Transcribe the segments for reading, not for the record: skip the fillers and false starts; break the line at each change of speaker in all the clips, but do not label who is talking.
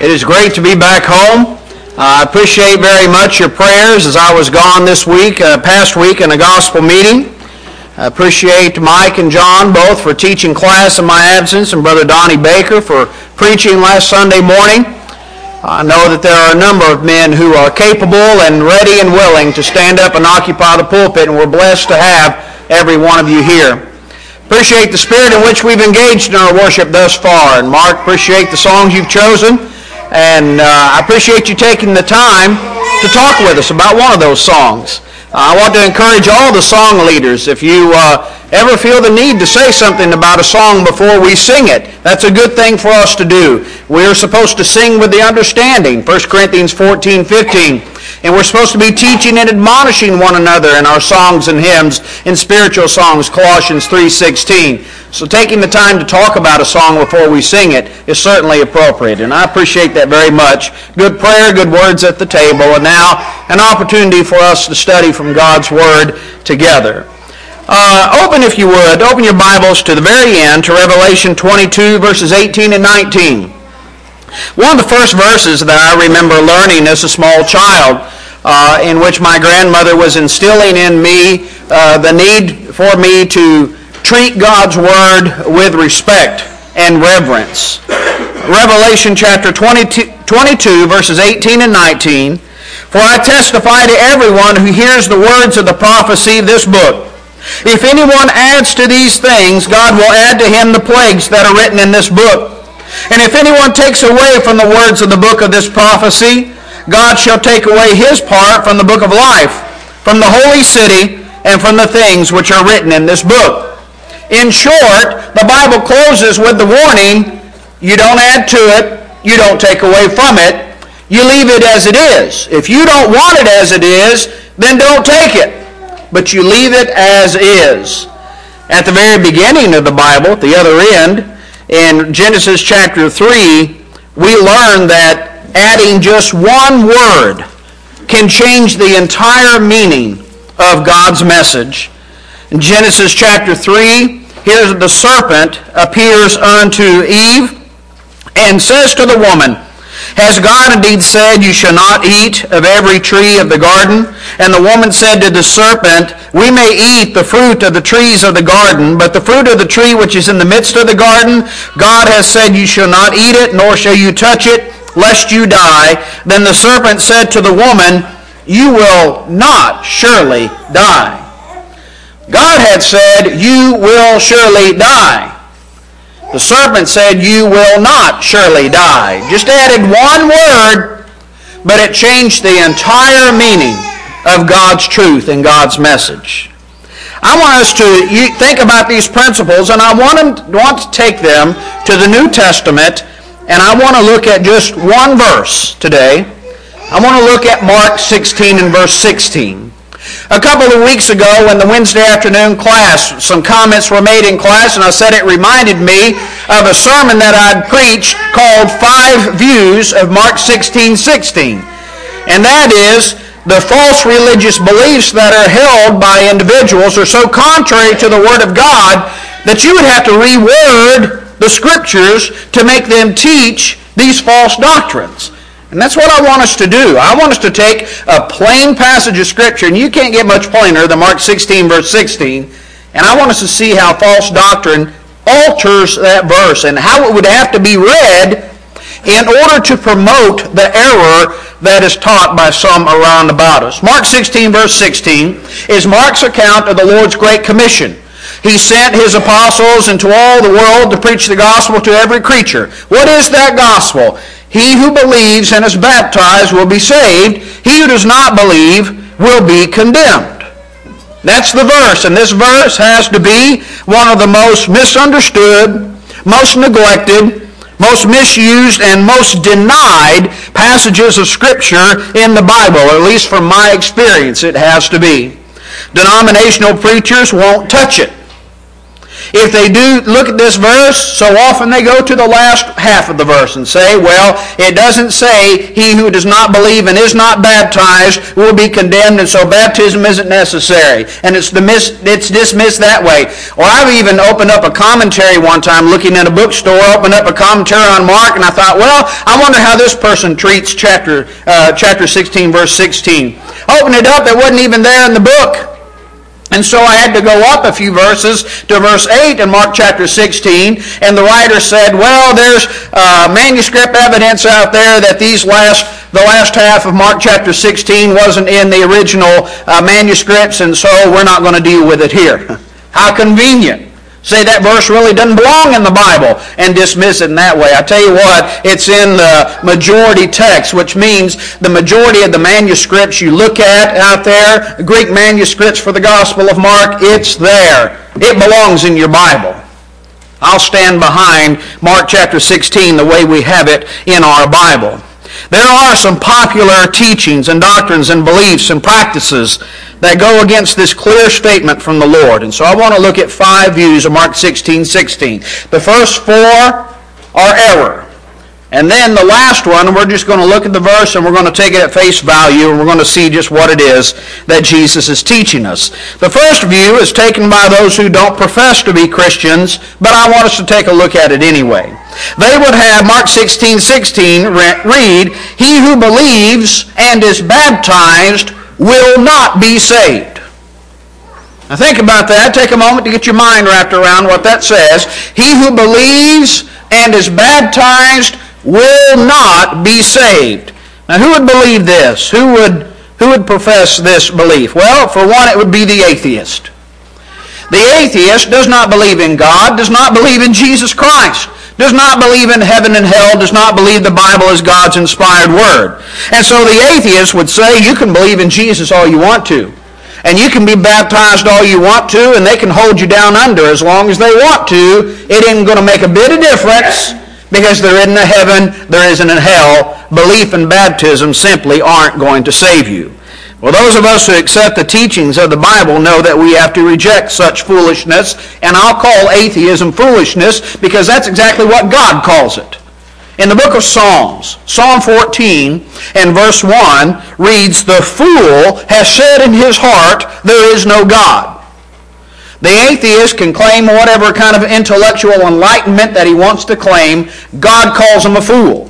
It is great to be back home. I appreciate very much your prayers as I was gone this week, past week in a gospel meeting. I appreciate Mike and John both for teaching class in my absence, and Brother Donnie Baker for preaching last Sunday morning. I know that there are a number of men who are capable and ready and willing to stand up and occupy the pulpit, and we're blessed to have every one of you here. Appreciate the spirit in which we've engaged in our worship thus far. And Mark, appreciate the songs you've chosen. And I appreciate you taking the time to talk with us about one of those songs. I want to encourage all the song leaders, if you ever feel the need to say something about a song before we sing it, that's a good thing for us to do. We're supposed to sing with the understanding, 1 Corinthians 14:15. And we're supposed to be teaching and admonishing one another in our songs and hymns and spiritual songs, Colossians 3:16. So taking the time to talk about a song before we sing it is certainly appropriate, and I appreciate that very much. Good prayer, good words at the table, and now an opportunity for us to study from God's Word together. Open, if you would, open your Bibles to the very end, to Revelation 22, verses 18 and 19. One of the first verses that I remember learning as a small child, in which my grandmother was instilling in me the need for me to treat God's Word with respect and reverence. Revelation chapter 22, verses 18 and 19. For I testify to everyone who hears the words of the prophecy of this book. If anyone adds to these things, God will add to him the plagues that are written in this book. And if anyone takes away from the words of the book of this prophecy, God shall take away his part from the book of life, from the holy city, and from the things which are written in this book. In short, the Bible closes with the warning, you don't add to it, you don't take away from it, you leave it as it is. If you don't want it as it is, then don't take it, but you leave it as is. At the very beginning of the Bible, at the other end, in Genesis chapter 3, we learn that adding just one word can change the entire meaning of God's message. In Genesis chapter 3, here the serpent appears unto Eve and says to the woman, Has God indeed said, You shall not eat of every tree of the garden? And the woman said to the serpent, We may eat the fruit of the trees of the garden, but the fruit of the tree which is in the midst of the garden, God has said, You shall not eat it, nor shall you touch it, lest you die. Then the serpent said to the woman, You will not surely die. God had said, You will surely die. The serpent said, You will not surely die. Just added one word, but it changed the entire meaning of God's truth and God's message. I want us to think about these principles, and I want to take them to the New Testament, and I want to look at just one verse today. I want to look at Mark 16 and verse 16. A couple of weeks ago in the Wednesday afternoon class, some comments were made in class, and I said it reminded me of a sermon that I'd preached called 5 Views of Mark 16:16. And that is, the false religious beliefs that are held by individuals are so contrary to the Word of God that you would have to reword the Scriptures to make them teach these false doctrines. And that's what I want us to do. I want us to take a plain passage of Scripture, and you can't get much plainer than Mark 16, verse 16, and I want us to see how false doctrine alters that verse and how it would have to be read in order to promote the error that is taught by some around about us. Mark 16, verse 16 is Mark's account of the Lord's Great Commission. He sent his apostles into all the world to preach the gospel to every creature. What is that gospel? He who believes and is baptized will be saved. He who does not believe will be condemned. That's the verse, and this verse has to be one of the most misunderstood, most neglected, most misused, and most denied passages of Scripture in the Bible, or at least from my experience it has to be. Denominational preachers won't touch it. if they do look at this verse, so often they go to the last half of the verse and say, well, it doesn't say he who does not believe and is not baptized will be condemned, and so baptism isn't necessary. And it's dismissed that way. Or I've even opened up a commentary one time, looking in a bookstore, opened up a commentary on Mark, and I thought, well, I wonder how this person treats chapter 16, verse 16. Opened it up, it wasn't even there in the book. And so I had to go up a few verses to verse 8 in Mark chapter 16, and the writer said, well, there's manuscript evidence out there that the last half of Mark chapter 16 wasn't in the original manuscripts, and so we're not going to deal with it here. How convenient. Say that verse really doesn't belong in the Bible and dismiss it in that way. I tell you what, it's in the majority text, which means the majority of the manuscripts you look at out there, Greek manuscripts for the Gospel of Mark, it's there. It belongs in your Bible. I'll stand behind Mark chapter 16 the way we have it in our Bible. There are some popular teachings and doctrines and beliefs and practices that go against this clear statement from the Lord. And so I want to look at 5 views of Mark 16:16. The first 4 are error. And then the last one, we're just going to look at the verse and we're going to take it at face value and we're going to see just what it is that Jesus is teaching us. The first view is taken by those who don't profess to be Christians, but I want us to take a look at it anyway. They would have Mark 16:16 read, he who believes and is baptized will not be saved. Now think about that. Take a moment to get your mind wrapped around what that says. He who believes and is baptized will not be saved. Now who would believe this? Who would profess this belief? Well, for one, it would be the atheist. The atheist does not believe in God, does not believe in Jesus Christ, does not believe in heaven and hell, does not believe the Bible is God's inspired word. And so the atheist would say, you can believe in Jesus all you want to. And you can be baptized all you want to, and they can hold you down under as long as they want to. It isn't going to make a bit of difference because there isn't a heaven, there isn't a hell. Belief and baptism simply aren't going to save you. Well, those of us who accept the teachings of the Bible know that we have to reject such foolishness, and I'll call atheism foolishness because that's exactly what God calls it. In the book of Psalms, Psalm 14 and verse 1 reads, the fool has said in his heart, there is no God. The atheist can claim whatever kind of intellectual enlightenment that he wants to claim. God calls him a fool.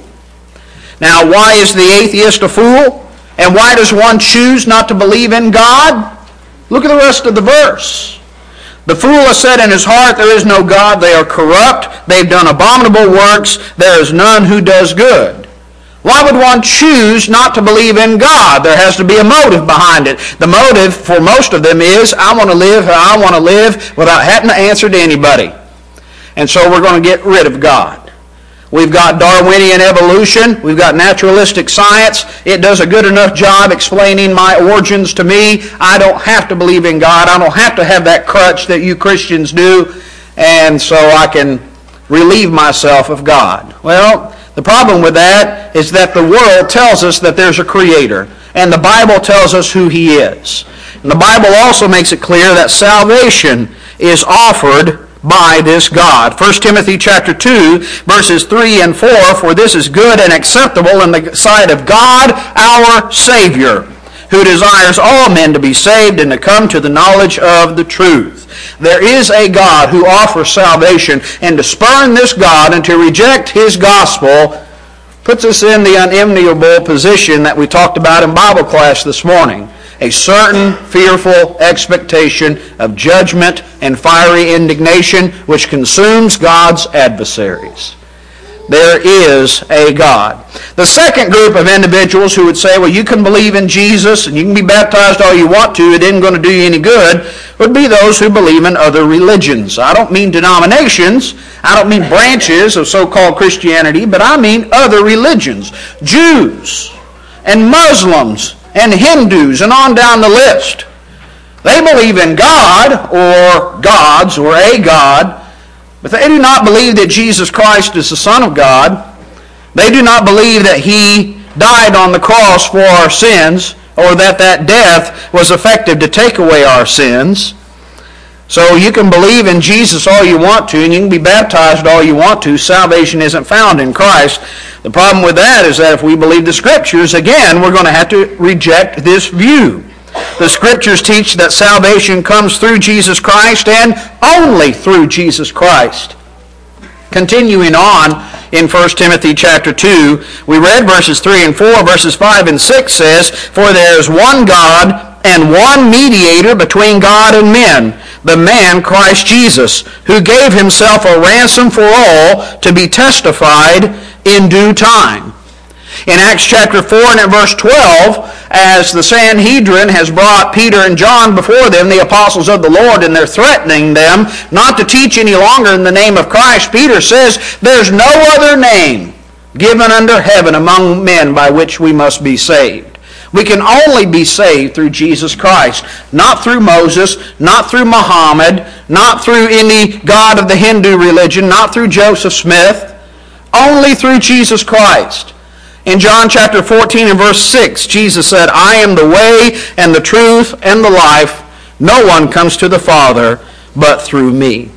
Now, why is the atheist a fool? And why does one choose not to believe in God? Look at the rest of the verse. The fool has said in his heart, there is no God. They are corrupt. They've done abominable works. There is none who does good. Why would one choose not to believe in God? There has to be a motive behind it. The motive for most of them is, I want to live how I want to live without having to answer to anybody. And so we're going to get rid of God. We've got Darwinian evolution. We've got naturalistic science. It does a good enough job explaining my origins to me. I don't have to believe in God. I don't have to have that crutch that you Christians do. And so I can relieve myself of God. Well, the problem with that is that the world tells us that there's a creator. And the Bible tells us who he is. And the Bible also makes it clear that salvation is offered by this God. 1 Timothy chapter 2, verses 3 and 4, for this is good and acceptable in the sight of God, our Savior, who desires all men to be saved and to come to the knowledge of the truth. There is a God who offers salvation, and to spurn this God and to reject his gospel puts us in the unenviable position that we talked about in Bible class this morning. A certain fearful expectation of judgment and fiery indignation which consumes God's adversaries. There is a God. The second group of individuals who would say, well, you can believe in Jesus and you can be baptized all you want to, it isn't going to do you any good, would be those who believe in other religions. I don't mean denominations. I don't mean branches of so-called Christianity, but I mean other religions. Jews and Muslims and Hindus, and on down the list. They believe in God, or gods, or a God, but they do not believe that Jesus Christ is the Son of God. They do not believe that he died on the cross for our sins, or that that death was effective to take away our sins. So you can believe in Jesus all you want to, and you can be baptized all you want to. Salvation isn't found in Christ. The problem with that is that if we believe the Scriptures, again, we're going to have to reject this view. The Scriptures teach that salvation comes through Jesus Christ and only through Jesus Christ. Continuing on in 1 Timothy chapter 2, we read verses 3 and 4. Verses 5 and 6 says, "For there is one God and one mediator between God and men, the man Christ Jesus, who gave himself a ransom for all to be testified in due time." In Acts chapter 4 and at verse 12, as the Sanhedrin has brought Peter and John before them, the apostles of the Lord, and they're threatening them not to teach any longer in the name of Christ, Peter says, "There's no other name given under heaven among men by which we must be saved." We can only be saved through Jesus Christ, not through Moses, not through Muhammad, not through any god of the Hindu religion, not through Joseph Smith, only through Jesus Christ. In John chapter 14 and verse 6, Jesus said, "I am the way and the truth and the life. No one comes to the Father but through me."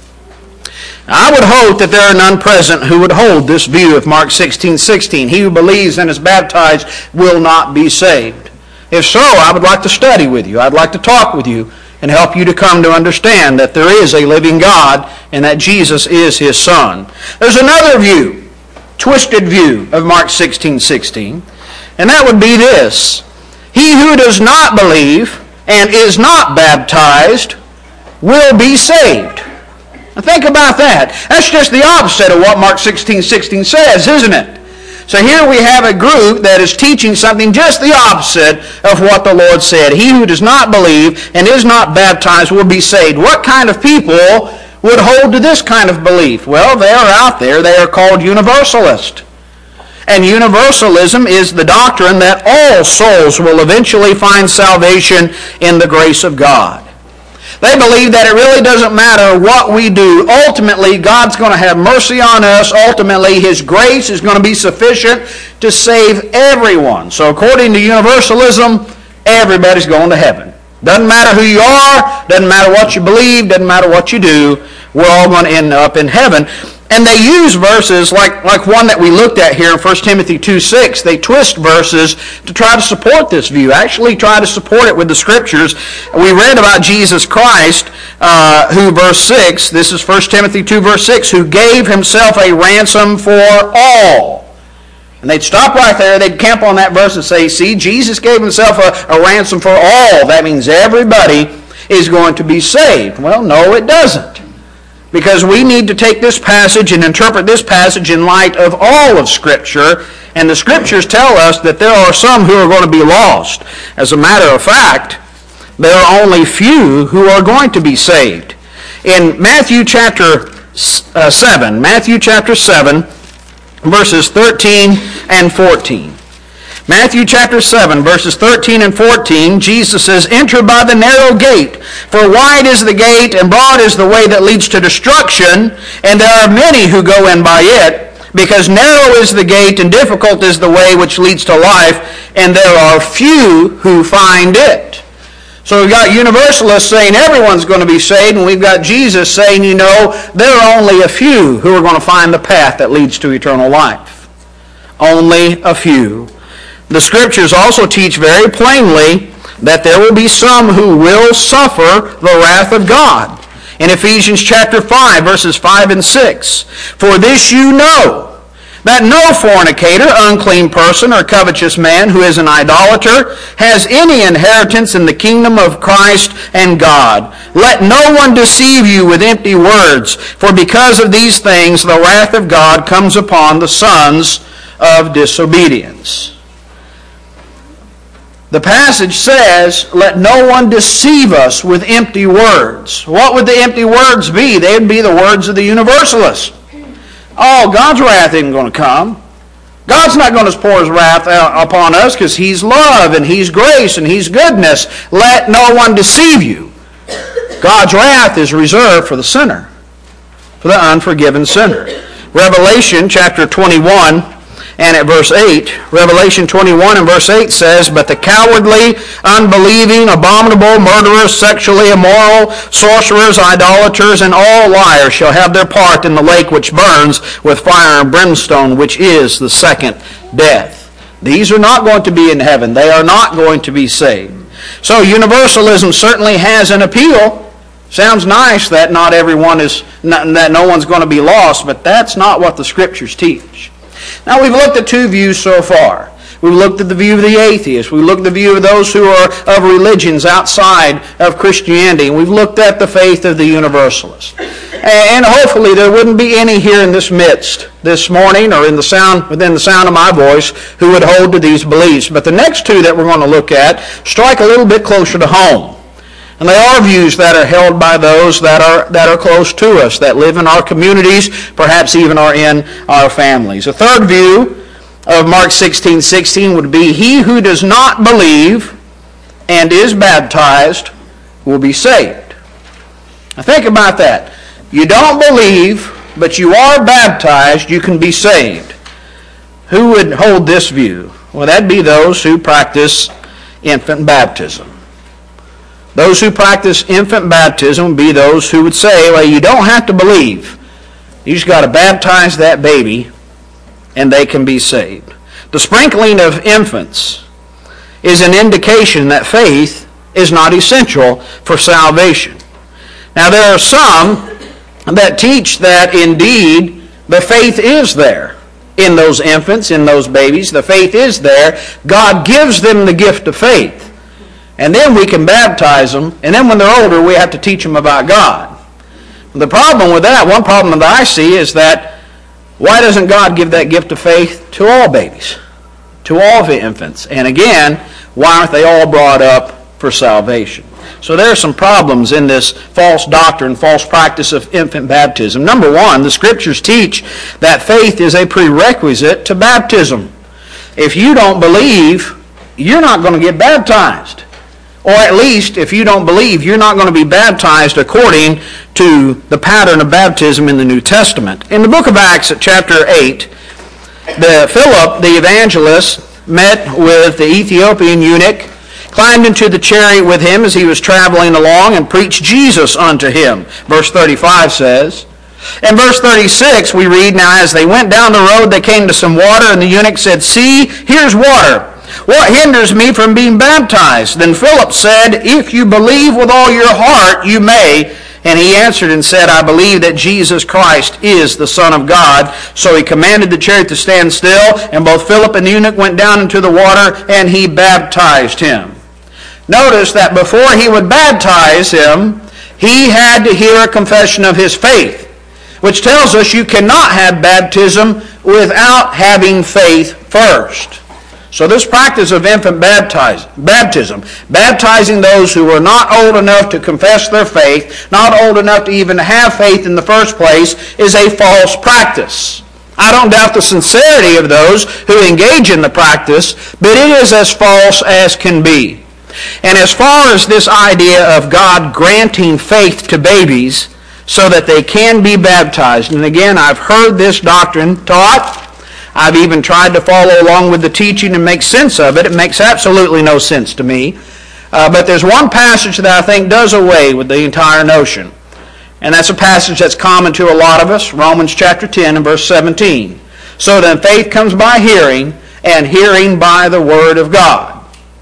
I would hope that there are none present who would hold this view of Mark 16:16. He who believes and is baptized will not be saved. If so, I would like to study with you. I'd like to talk with you and help you to come to understand that there is a living God and that Jesus is his Son. There's another view, twisted view of Mark 16:16, and that would be this: he who does not believe and is not baptized will be saved. Now think about that. That's just the opposite of what Mark 16:16 says, isn't it? So here we have a group that is teaching something just the opposite of what the Lord said. He who does not believe and is not baptized will be saved. What kind of people would hold to this kind of belief? Well, they are out there. They are called universalists. And universalism is the doctrine that all souls will eventually find salvation in the grace of God. They believe that it really doesn't matter what we do. Ultimately, God's going to have mercy on us. Ultimately, his grace is going to be sufficient to save everyone. So according to universalism, everybody's going to heaven. Doesn't matter who you are, doesn't matter what you believe, doesn't matter what you do, we're all going to end up in heaven. And they use verses like one that we looked at here in 1 Timothy 2:6. They twist verses to try to support this view, actually try to support it with the Scriptures. We read about Jesus Christ, who, verse 6, this is 1 Timothy 2, verse 6, who gave himself a ransom for all. And they'd stop right there, they'd camp on that verse and say, see, Jesus gave himself a ransom for all. That means everybody is going to be saved. Well, no, it doesn't. Because we need to take this passage and interpret this passage in light of all of Scripture. And the Scriptures tell us that there are some who are going to be lost. As a matter of fact, there are only few who are going to be saved. In Matthew chapter 7, verses 13 and 14. Matthew chapter 7, verses 13 and 14, Jesus says, "Enter by the narrow gate, for wide is the gate, and broad is the way that leads to destruction, and there are many who go in by it, because narrow is the gate, and difficult is the way which leads to life, and there are few who find it." So we've got universalists saying everyone's going to be saved, and we've got Jesus saying, there are only a few who are going to find the path that leads to eternal life. Only a few. The Scriptures also teach very plainly that there will be some who will suffer the wrath of God. In Ephesians chapter 5, verses 5 and 6, "For this you know, that no fornicator, unclean person, or covetous man who is an idolater has any inheritance in the kingdom of Christ and God. Let no one deceive you with empty words, for because of these things the wrath of God comes upon the sons of disobedience." The passage says, let no one deceive us with empty words. What would the empty words be? They would be the words of the universalists. Oh, God's wrath isn't going to come. God's not going to pour his wrath out upon us because he's love and he's grace and he's goodness. Let no one deceive you. God's wrath is reserved for the sinner, for the unforgiven sinner. Revelation chapter 21 And at verse 8, Revelation 21 and verse 8 says, "But the cowardly, unbelieving, abominable, murderers, sexually immoral, sorcerers, idolaters, and all liars shall have their part in the lake which burns with fire and brimstone, which is the second death." These are not going to be in heaven. They are not going to be saved. So universalism certainly has an appeal. Sounds nice that not everyone is, that no one's going to be lost, but that's not what the Scriptures teach. Now, we've looked at two views so far. We've looked at the view of the atheists. We've looked at the view of those who are of religions outside of Christianity. And we've looked at the faith of the universalists. And hopefully there wouldn't be any here in this midst this morning or within the sound of my voice who would hold to these beliefs. But the next two that we're going to look at strike a little bit closer to home. And they are views that are held by those that are close to us, that live in our communities, perhaps even are in our families. A third view of Mark 16:16 would be, "He who does not believe and is baptized will be saved." Now think about that. You don't believe, but you are baptized, you can be saved. Who would hold this view? Well, that'd be those who practice infant baptism. Those who practice infant baptism would be those who would say, well, you don't have to believe. You just got to baptize that baby and they can be saved. The sprinkling of infants is an indication that faith is not essential for salvation. Now, there are some that teach that indeed the faith is there in those infants, in those babies. The faith is there. God gives them the gift of faith. And then we can baptize them, and then when they're older, we have to teach them about God. The problem with that, one problem that I see is that why doesn't God give that gift of faith to all babies, to all the infants? And again, why aren't they all brought up for salvation? So there are some problems in this false doctrine, false practice of infant baptism. Number one, the Scriptures teach that faith is a prerequisite to baptism. If you don't believe, you're not going to get baptized. Or at least, if you don't believe, you're not going to be baptized according to the pattern of baptism in the New Testament. In the book of Acts at chapter 8, Philip, the evangelist, met with the Ethiopian eunuch, climbed into the chariot with him as he was traveling along, and preached Jesus unto him. Verse 35 says. In verse 36 we read, "Now as they went down the road, they came to some water, and the eunuch said, See, here's water. What hinders me from being baptized?" Then Philip said, "If you believe with all your heart, you may." And he answered and said, "I believe that Jesus Christ is the Son of God." So he commanded the chariot to stand still, and both Philip and the eunuch went down into the water, and he baptized him. Notice that before he would baptize him, he had to hear a confession of his faith, which tells us you cannot have baptism without having faith first. So this practice of infant baptism, baptizing those who are not old enough to confess their faith, not old enough to even have faith in the first place, is a false practice. I don't doubt the sincerity of those who engage in the practice, but it is as false as can be. And as far as this idea of God granting faith to babies so that they can be baptized, and again, I've heard this doctrine taught. I've even tried to follow along with the teaching and make sense of it. It makes absolutely no sense to me. But there's one passage that I think does away with the entire notion. And that's a passage that's common to a lot of us, Romans chapter 10 and verse 17. "So then faith comes by hearing, and hearing by the word of God."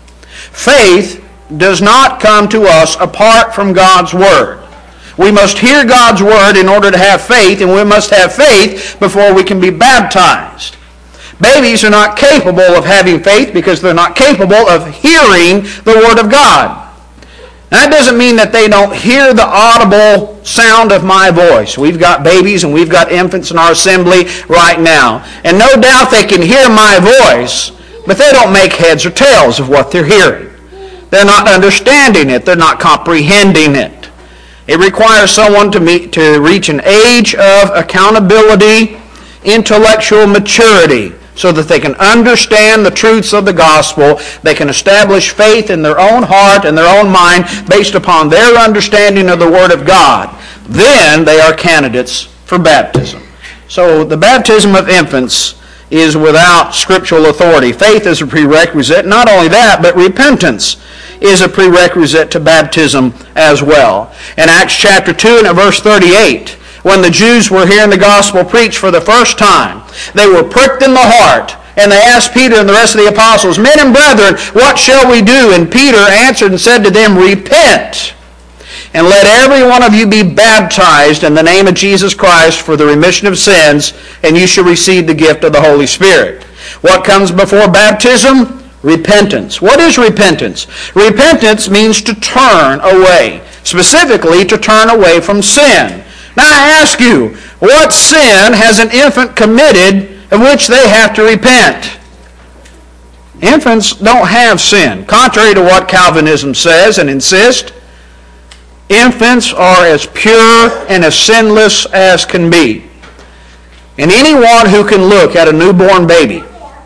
Faith does not come to us apart from God's word. We must hear God's word in order to have faith, and we must have faith before we can be baptized. Babies are not capable of having faith because they're not capable of hearing the word of God. Now, that doesn't mean that they don't hear the audible sound of my voice. We've got babies and we've got infants in our assembly right now. And no doubt they can hear my voice, but they don't make heads or tails of what they're hearing. They're not understanding it. They're not comprehending it. It requires someone to reach an age of accountability, intellectual maturity, so that they can understand the truths of the gospel. They can establish faith in their own heart and their own mind based upon their understanding of the Word of God. Then they are candidates for baptism. So the baptism of infants is without scriptural authority. Faith is a prerequisite. Not only that, but repentance is a prerequisite to baptism as well. In Acts chapter 2 and verse 38, when the Jews were hearing the gospel preached for the first time, they were pricked in the heart, and they asked Peter and the rest of the apostles, "Men and brethren, what shall we do?" And Peter answered and said to them, "Repent, and let every one of you be baptized in the name of Jesus Christ for the remission of sins, and you shall receive the gift of the Holy Spirit." What comes before baptism? Repentance. What is repentance? Repentance means to turn away, specifically to turn away from sin. Now I ask you, what sin has an infant committed of which they have to repent? Infants don't have sin. Contrary to what Calvinism says and insists, infants are as pure and as sinless as can be. And anyone who can look at a newborn baby,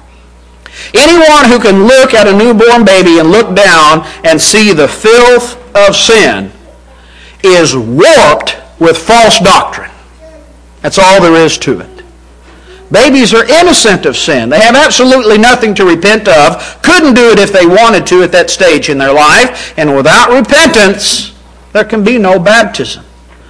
and look down and see the filth of sin is warped with false doctrine. That's all there is to it. Babies are innocent of sin. They have absolutely nothing to repent of, couldn't do it if they wanted to at that stage in their life, and without repentance, there can be no baptism.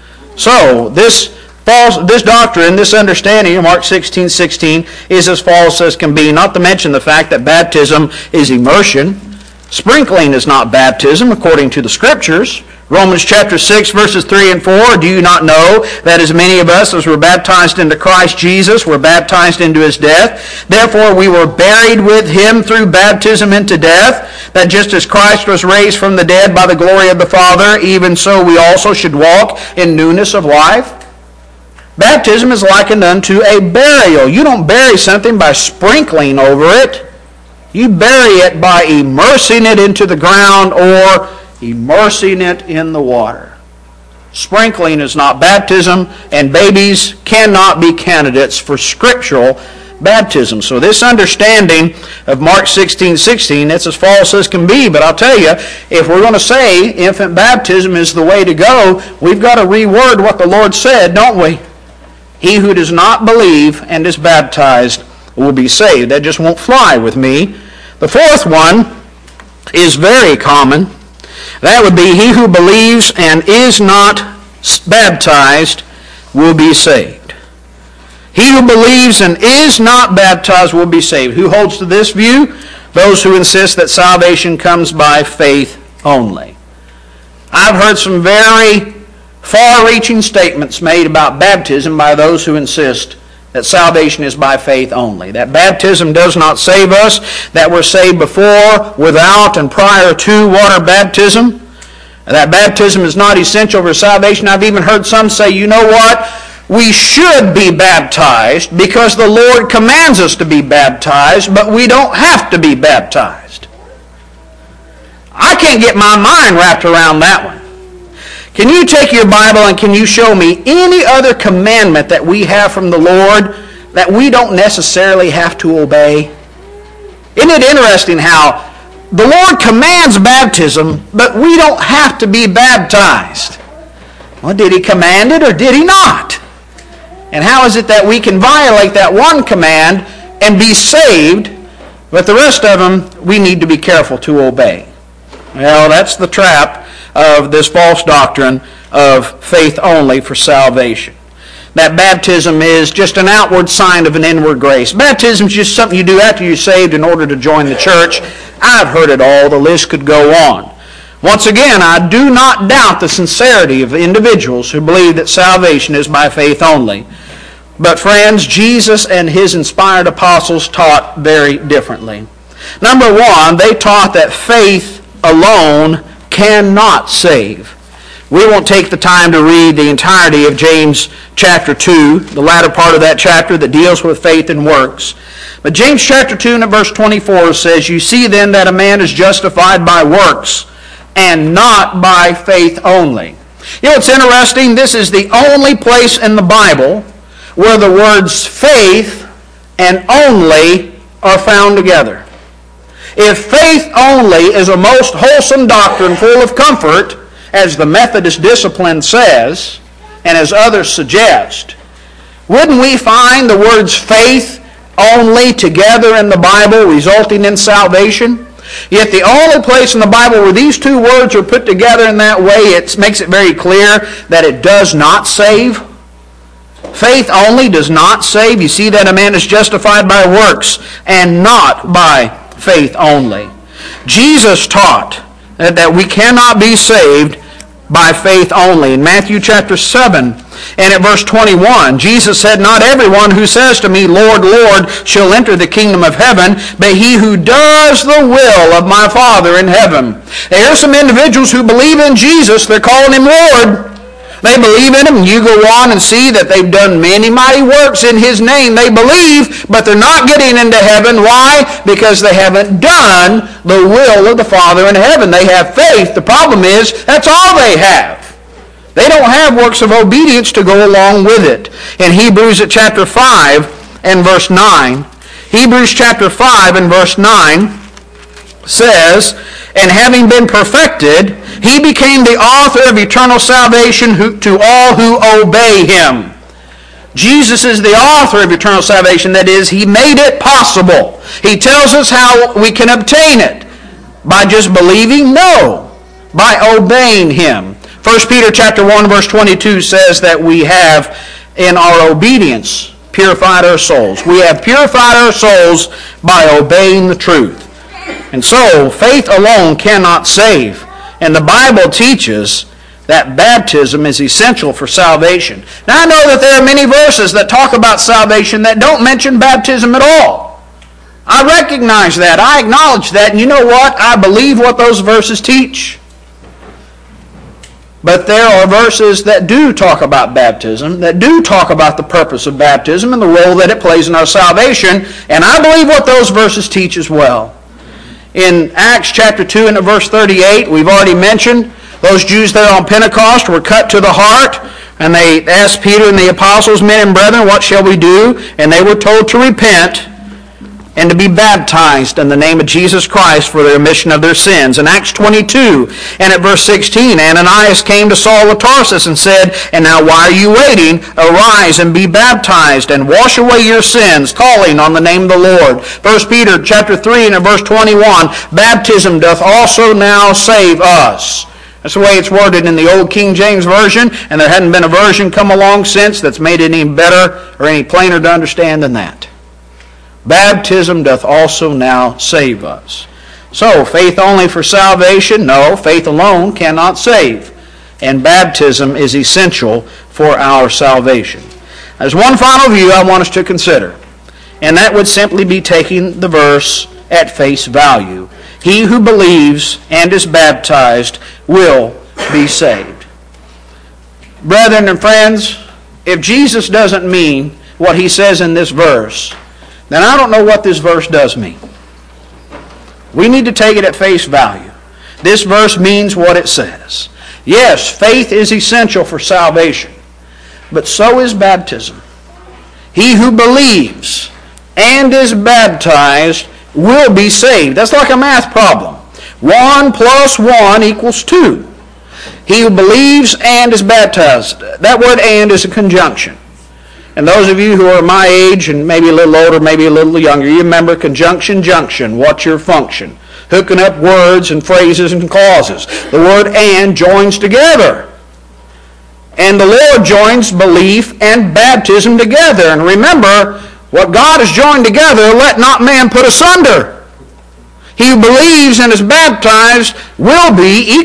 So, this doctrine, this understanding of Mark 16:16 is as false as can be, not to mention the fact that baptism is immersion. Sprinkling is not baptism according to the Scriptures. Romans chapter 6 verses 3 and 4, "Do you not know that as many of us as were baptized into Christ Jesus were baptized into his death? Therefore we were buried with him through baptism into death, that just as Christ was raised from the dead by the glory of the Father, even so we also should walk in newness of life." Baptism is likened unto a burial. You don't bury something by sprinkling over it. You bury it by immersing it into the ground or immersing it in the water. Sprinkling is not baptism, and babies cannot be candidates for scriptural baptism. So this understanding of Mark 16:16, it's as false as can be. But I'll tell you, if we're going to say infant baptism is the way to go, we've got to reword what the Lord said, don't we? He who does not believe and is baptized will be saved. That just won't fly with me. The fourth one is very common. That would be, he who believes and is not baptized will be saved. He who believes and is not baptized will be saved. Who holds to this view? Those who insist that salvation comes by faith only. I've heard some very far-reaching statements made about baptism by those who insist that salvation is by faith only, that baptism does not save us, that we're saved before, without, and prior to water baptism, that baptism is not essential for salvation. I've even heard some say, you know what, we should be baptized because the Lord commands us to be baptized, but we don't have to be baptized. I can't get my mind wrapped around that one. Can you take your Bible and can you show me any other commandment that we have from the Lord that we don't necessarily have to obey? Isn't it interesting how the Lord commands baptism, but we don't have to be baptized? Well, did he command it or did he not? And how is it that we can violate that one command and be saved, but the rest of them we need to be careful to obey? Well, that's the trap of this false doctrine of faith only for salvation. That baptism is just an outward sign of an inward grace. Baptism is just something you do after you're saved in order to join the church. I've heard it all. The list could go on. Once again, I do not doubt the sincerity of individuals who believe that salvation is by faith only. But friends, Jesus and his inspired apostles taught very differently. Number one, they taught that faith alone cannot save. We won't take the time to read the entirety of James chapter 2, the latter part of that chapter that deals with faith and works. But James chapter 2 and verse 24 says, "You see then that a man is justified by works and not by faith only." You know, it's interesting. This is the only place in the Bible where the words faith and only are found together. If faith only is a most wholesome doctrine full of comfort, as the Methodist discipline says, and as others suggest, wouldn't we find the words faith only together in the Bible, resulting in salvation. Yet the only place in the Bible where these two words are put together in that way, it makes it very clear that it does not save. Faith only does not save. You see that a man is justified by works and not by faith only. Jesus taught that we cannot be saved by faith only. In Matthew chapter 7 and at verse 21, Jesus said, "Not everyone who says to me, 'Lord, Lord,' shall enter the kingdom of heaven, but he who does the will of my Father in heaven." There are some individuals who believe in Jesus. They're calling him Lord. They believe in him, and you go on and see that they've done many mighty works in his name. They believe, but they're not getting into heaven. Why? Because they haven't done the will of the Father in heaven. They have faith. The problem is, that's all they have. They don't have works of obedience to go along with it. In Hebrews chapter 5 and verse 9, Hebrews chapter 5 and verse 9 says, "And having been perfected, he became the author of eternal salvation to all who obey him." Jesus is the author of eternal salvation. That is, he made it possible. He tells us how we can obtain it. By just believing? No. By obeying him. 1 Peter chapter 1 verse 22 says that we have, in our obedience, purified our souls. We have purified our souls by obeying the truth. And so, faith alone cannot save. And the Bible teaches that baptism is essential for salvation. Now, I know that there are many verses that talk about salvation that don't mention baptism at all. I recognize that. I acknowledge that. And you know what? I believe what those verses teach. But there are verses that do talk about baptism, that do talk about the purpose of baptism and the role that it plays in our salvation. And I believe what those verses teach as well. In Acts chapter 2 and verse 38, we've already mentioned, those Jews there on Pentecost were cut to the heart, and they asked Peter and the apostles, "Men and brethren, what shall we do?" And they were told to repent and to be baptized in the name of Jesus Christ for the remission of their sins. In Acts 22 and at verse 16, Ananias came to Saul of Tarsus and said, "And now why are you waiting? Arise and be baptized and wash away your sins, calling on the name of the Lord." 1 Peter chapter 3 and at verse 21, baptism doth also now save us. That's the way it's worded in the old King James Version, and there hadn't been a version come along since that's made it any better or any plainer to understand than that. Baptism doth also now save us. So, faith only for salvation? No, faith alone cannot save. And baptism is essential for our salvation. There's one final view I want us to consider, and that would simply be taking the verse at face value. He who believes and is baptized will be saved. Brethren and friends, if Jesus doesn't mean what he says in this verse, then I don't know what this verse does mean. We need to take it at face value. This verse means what it says. Yes, faith is essential for salvation, but so is baptism. He who believes and is baptized will be saved. That's like a math problem. 1 plus 1 equals 2. He who believes and is baptized. That word "and" is a conjunction. And those of you who are my age and maybe a little older, maybe a little younger, you remember conjunction, junction. What's your function? Hooking up words and phrases and clauses. The word "and" joins together. And the Lord joins belief and baptism together. And remember, what God has joined together, let not man put asunder. He who believes and is baptized will be,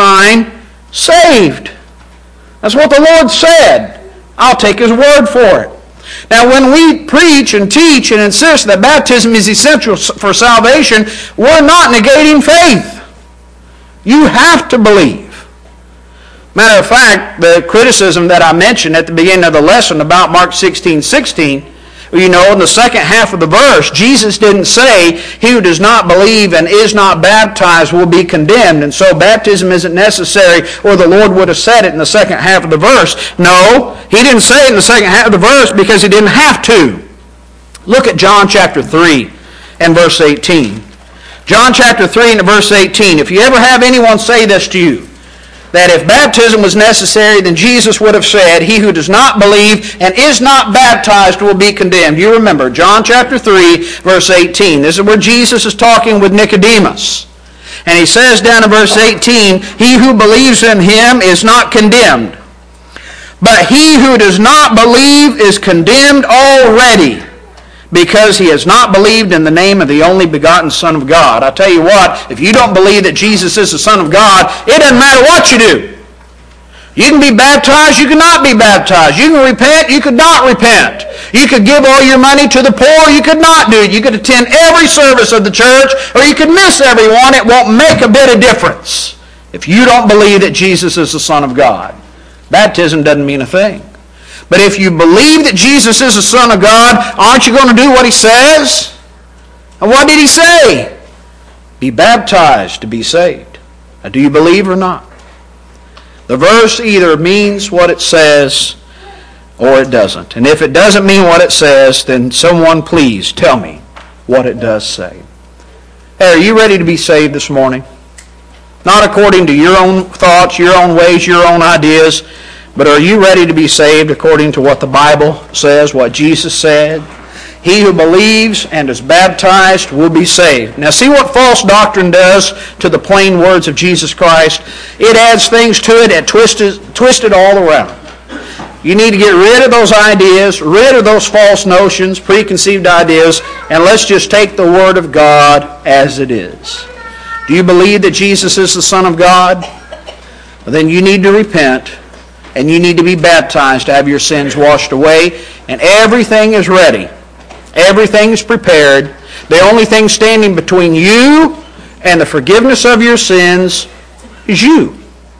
saved. That's what the Lord said. I'll take his word for it. Now, when we preach and teach and insist that baptism is essential for salvation, we're not negating faith. You have to believe. Matter of fact, the criticism that I mentioned at the beginning of the lesson about Mark 16:16, you know, in the second half of the verse, Jesus didn't say, "He who does not believe and is not baptized will be condemned," and so baptism isn't necessary, or the Lord would have said it in the second half of the verse. No, he didn't say it in the second half of the verse because he didn't have to. Look at John chapter 3 and verse 18. John chapter 3 and verse 18. If you ever have anyone say this to you, that if baptism was necessary, then Jesus would have said, he who does not believe and is not baptized will be condemned. You remember, John chapter 3, verse 18. This is where Jesus is talking with Nicodemus. And he says down in verse 18, he who believes in him is not condemned. But he who does not believe is condemned already, because he has not believed in the name of the only begotten Son of God. I tell you what, if you don't believe that Jesus is the Son of God, it doesn't matter what you do. You can be baptized, you cannot be baptized. You can repent, you could not repent. You could give all your money to the poor, you could not do it. You could attend every service of the church, or you could miss every one. It won't make a bit of difference if you don't believe that Jesus is the Son of God. Baptism doesn't mean a thing. But if you believe that Jesus is the Son of God, aren't you going to do what he says? And what did he say? Be baptized to be saved. Now, do you believe or not? The verse either means what it says or it doesn't. And if it doesn't mean what it says, then someone please tell me what it does say. Hey, are you ready to be saved this morning? Not according to your own thoughts, your own ways, your own ideas, but are you ready to be saved according to what the Bible says, what Jesus said? He who believes and is baptized will be saved. Now see what false doctrine does to the plain words of Jesus Christ. It adds things to it and twists it all around. You need to get rid of those ideas, rid of those false notions, preconceived ideas, and let's just take the Word of God as it is. Do you believe that Jesus is the Son of God? Well, then you need to repent, and you need to be baptized to have your sins washed away, and everything is ready. Everything is prepared. The only thing standing between you and the forgiveness of your sins is you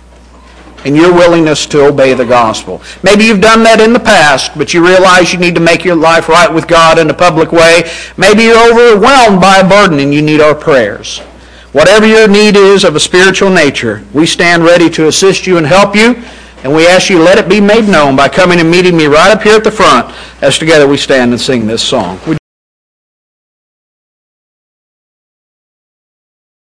and your willingness to obey the gospel. Maybe you've done that in the past, but you realize you need to make your life right with God in a public way. Maybe you're overwhelmed by a burden and you need our prayers. Whatever your need is of a spiritual nature, we stand ready to assist you and help you. And we ask you, let it be made known by coming and meeting me right up here at the front as together we stand and sing this song.